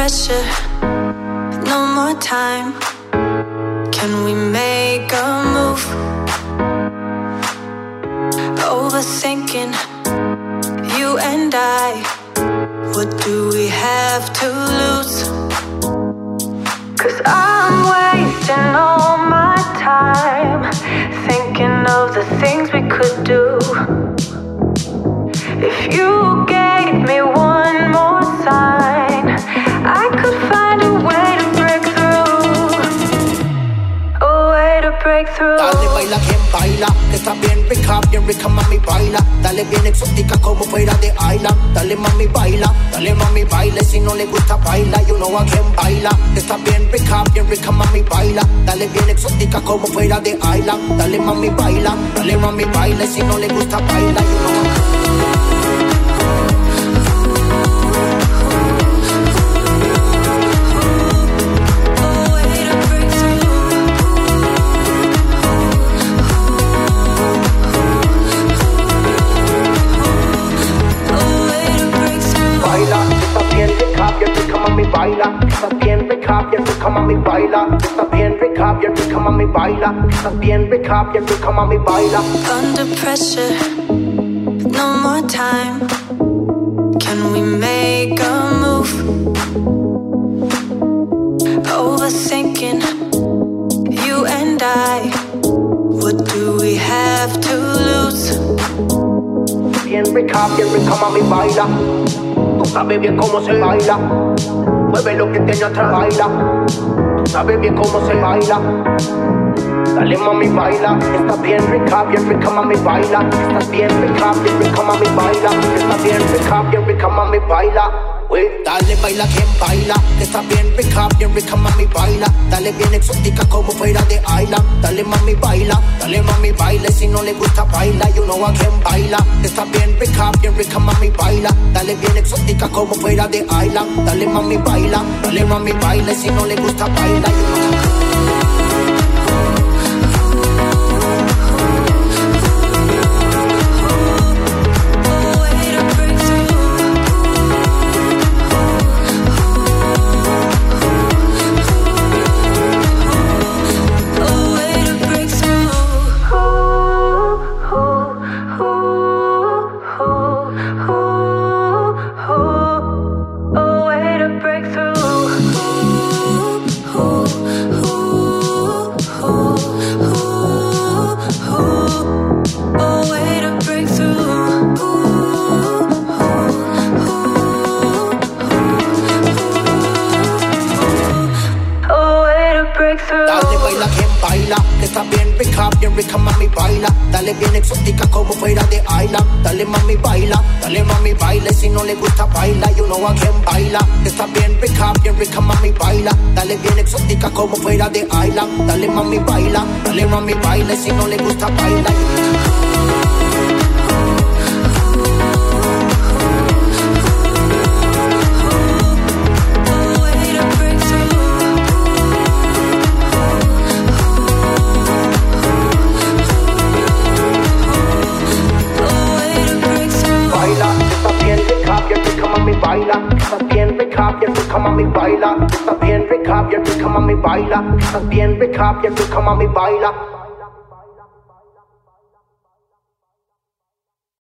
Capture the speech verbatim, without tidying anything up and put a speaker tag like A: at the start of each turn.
A: pressure, no more time. Can we make a move? Overthinking, you and I. What do we have to lose? 'Cause I'm wasting all my time thinking of the things we could do. If you gave me one more sign, I could find a way to break through. A way to break through.
B: Dale, baila quien baila, que está bien rica, bien rica, mami, baila. Dale bien exótica como fuera de island. Dale, mami, baila, dale, mami, baila. Si no le gusta, baila, you know a quien baila. Que está bien rica, bien rica, mami, baila. Dale bien exótica como fuera de island. Dale, mami, baila, dale, mami, baila. Si no le gusta, baila, you know a baila, está bien rica, bien rica, mami, baila. Está bien rica, bien rica, mami, baila. Está bien rica, bien rica, mami, baila.
A: Under pressure, no more time. Can we make a move? Overthinking, you and I. What do we have to lose?
B: Bien rica, bien rica, mami, baila. Tú sabes bien cómo se baila. Mueve lo que tiene atrás, baila. Tú sabes bien cómo se baila. Dale, mami, baila. Está bien rica, bien rica, mami, baila. Está bien rica, bien rica, mami, baila. Está bien rica, bien rica, mami, baila. Wey, dale, baila quien baila. Está bien rica, bien rica, mami, baila. Dale bien exótica como fuera de island. Dale, mami, baila. Dale, mami, baila. Si no le gusta, baila, you know a quien baila. Está bien rica, bien rica, mami, baila. Dale bien exótica como fuera de island. Dale, mami, baila. Dale, mami, baila. Si no le gusta, baila, you know a Dale, baila quien baila, que está bien rica, bien rica, mami, baila. Dale bien exótica como fuera de island. Dale, mami, baila, dale, mami, baila. Si no le gusta, baila, you know a quien baila. Que está bien rica, bien rica, mami, baila. Dale bien exótica como fuera de island. Dale, mami, baila, dale, mami, baila. Si no le gusta, baila. Baila, está bien rica, bien rica, mami, baila. Está bien rica, bien rica, mami, baila. Está bien rica, bien rica, mami, baila.